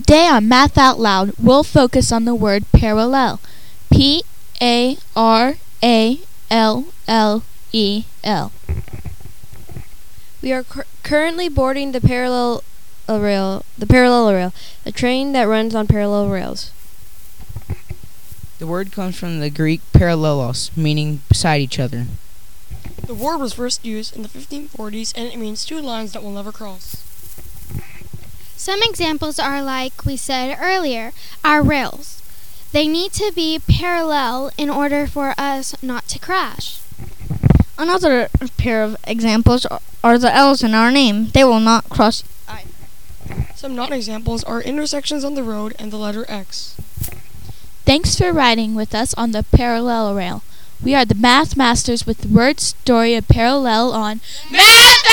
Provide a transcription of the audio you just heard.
Today on Math Out Loud, we'll focus on the word parallel. P-A-R-A-L-L-E-L. We are currently boarding the parallel rail, a train that runs on parallel rails. The word comes from the Greek parallelos, meaning beside each other. The word was first used in the 1540s, and it means two lines that will never cross. Some examples are like we said earlier, our rails. They need to be parallel in order for us not to crash. Another pair of examples are the L's in our name. They will not cross either. Some non-examples are intersections on the road and the letter X. Thanks for riding with us on the Parallel Rail. We are the Math Masters with the word story of parallel on Math